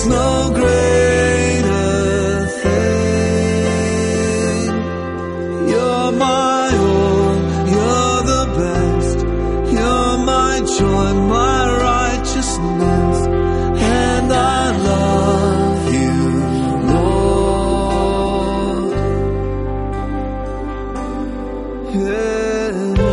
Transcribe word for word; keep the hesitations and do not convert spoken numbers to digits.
no greater thing. You're my all, you're the best. You're my joy, my righteousness, and I love you, Lord. Yeah.